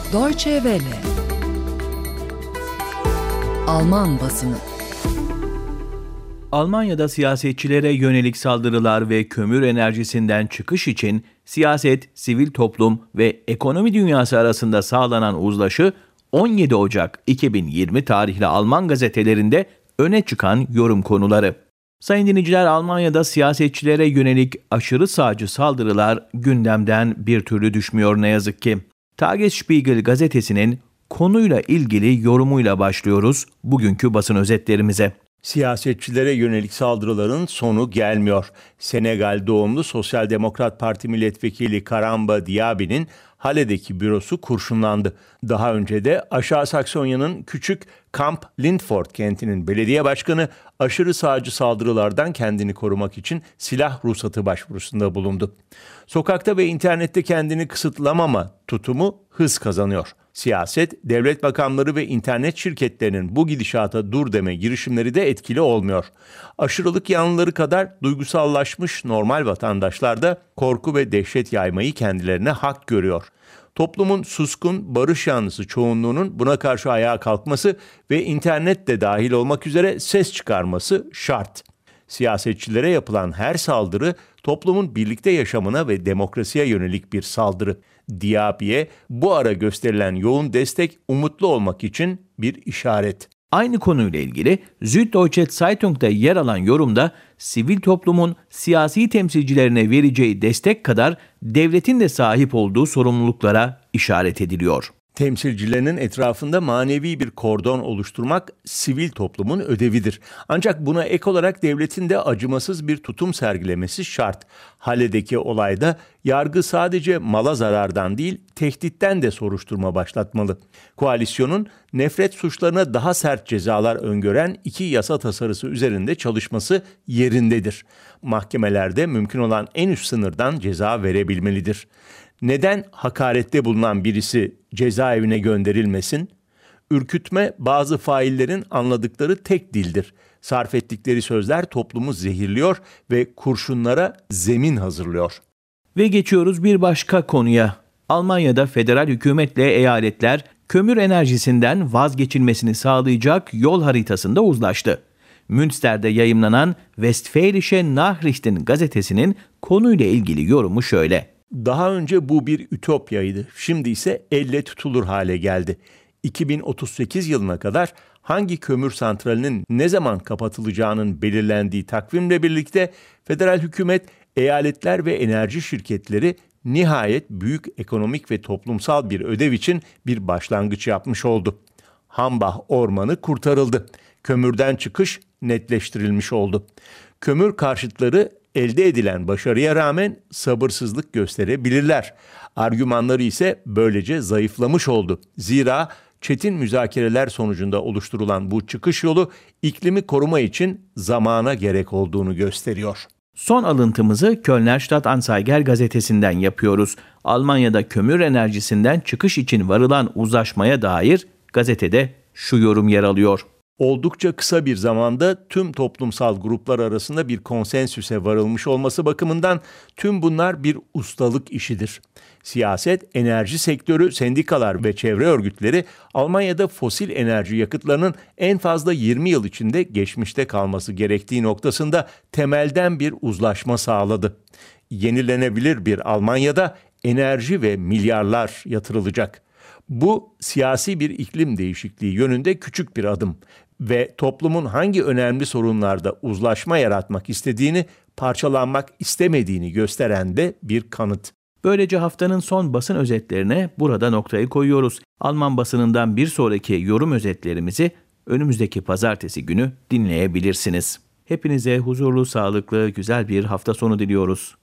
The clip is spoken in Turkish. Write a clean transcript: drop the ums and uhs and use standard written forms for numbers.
Deutsche Welle. Alman basını. Almanya'da siyasetçilere yönelik saldırılar ve kömür enerjisinden çıkış için siyaset, sivil toplum ve ekonomi dünyası arasında sağlanan uzlaşı 17 Ocak 2020 tarihli Alman gazetelerinde öne çıkan yorum konuları. Sayın dinleyiciler, Almanya'da siyasetçilere yönelik aşırı sağcı saldırılar gündemden bir türlü düşmüyor ne yazık ki. Tagesspiegel gazetesinin konuyla ilgili yorumuyla başlıyoruz bugünkü basın özetlerimize. Siyasetçilere yönelik saldırıların sonu gelmiyor. Senegal doğumlu Sosyal Demokrat Parti milletvekili Karamba Diaby'nin Hale'deki bürosu kurşunlandı. Daha önce de Aşağı Saksonya'nın küçük Kamp Lindford kentinin belediye başkanı aşırı sağcı saldırılardan kendini korumak için silah ruhsatı başvurusunda bulundu. Sokakta ve internette kendini kısıtlamama tutumu hız kazanıyor. Siyaset, devlet makamları ve internet şirketlerinin bu gidişata dur deme girişimleri de etkili olmuyor. Aşırılık yanlıları kadar duygusallaşmış normal vatandaşlar da korku ve dehşet yaymayı kendilerine hak görüyor. Toplumun suskun, barış yanlısı çoğunluğunun buna karşı ayağa kalkması ve internet de dahil olmak üzere ses çıkarması şart. Siyasetçilere yapılan her saldırı toplumun birlikte yaşamına ve demokrasiye yönelik bir saldırı. Diaby'ye bu ara gösterilen yoğun destek umutlu olmak için bir işaret. Aynı konuyla ilgili Süddeutsche Zeitung'da yer alan yorumda sivil toplumun siyasi temsilcilerine vereceği destek kadar devletin de sahip olduğu sorumluluklara işaret ediliyor. Temsilcilerinin etrafında manevi bir kordon oluşturmak sivil toplumun ödevidir. Ancak buna ek olarak devletin de acımasız bir tutum sergilemesi şart. Hale'deki olayda yargı sadece mala zarardan değil, tehditten de soruşturma başlatmalı. Koalisyonun nefret suçlarına daha sert cezalar öngören 2 yasa tasarısı üzerinde çalışması yerindedir. Mahkemelerde mümkün olan en üst sınırdan ceza verebilmelidir. Neden hakarette bulunan birisi cezaevine gönderilmesin? Ürkütme bazı faillerin anladıkları tek dildir. Sarf ettikleri sözler toplumu zehirliyor ve kurşunlara zemin hazırlıyor. Ve geçiyoruz bir başka konuya. Almanya'da federal hükümetle eyaletler kömür enerjisinden vazgeçilmesini sağlayacak yol haritasında uzlaştı. Münster'de yayımlanan Westfälische Nachrichten gazetesinin konuyla ilgili yorumu şöyle. Daha önce bu bir ütopyaydı. Şimdi ise elle tutulur hale geldi. 2038 yılına kadar hangi kömür santralinin ne zaman kapatılacağının belirlendiği takvimle birlikte federal hükümet, eyaletler ve enerji şirketleri nihayet büyük ekonomik ve toplumsal bir ödev için bir başlangıç yapmış oldu. Hambach ormanı kurtarıldı. Kömürden çıkış netleştirilmiş oldu. Kömür karşıtları elde edilen başarıya rağmen sabırsızlık gösterebilirler. Argümanları ise böylece zayıflamış oldu. Zira çetin müzakereler sonucunda oluşturulan bu çıkış yolu iklimi koruma için zamana gerek olduğunu gösteriyor. Son alıntımızı Kölner Stadtanzeiger gazetesinden yapıyoruz. Almanya'da kömür enerjisinden çıkış için varılan uzlaşmaya dair gazetede şu yorum yer alıyor. Oldukça kısa bir zamanda tüm toplumsal gruplar arasında bir konsensüse varılmış olması bakımından tüm bunlar bir ustalık işidir. Siyaset, enerji sektörü, sendikalar ve çevre örgütleri Almanya'da fosil enerji yakıtlarının en fazla 20 yıl içinde geçmişte kalması gerektiği noktasında temelden bir uzlaşma sağladı. Yenilenebilir bir Almanya'da enerji ve milyarlar yatırılacak. Bu siyasi bir iklim değişikliği yönünde küçük bir adım ve toplumun hangi önemli sorunlarda uzlaşma yaratmak istediğini, parçalanmak istemediğini gösteren de bir kanıt. Böylece haftanın son basın özetlerine burada noktayı koyuyoruz. Alman basınından bir sonraki yorum özetlerimizi önümüzdeki pazartesi günü dinleyebilirsiniz. Hepinize huzurlu, sağlıklı, güzel bir hafta sonu diliyoruz.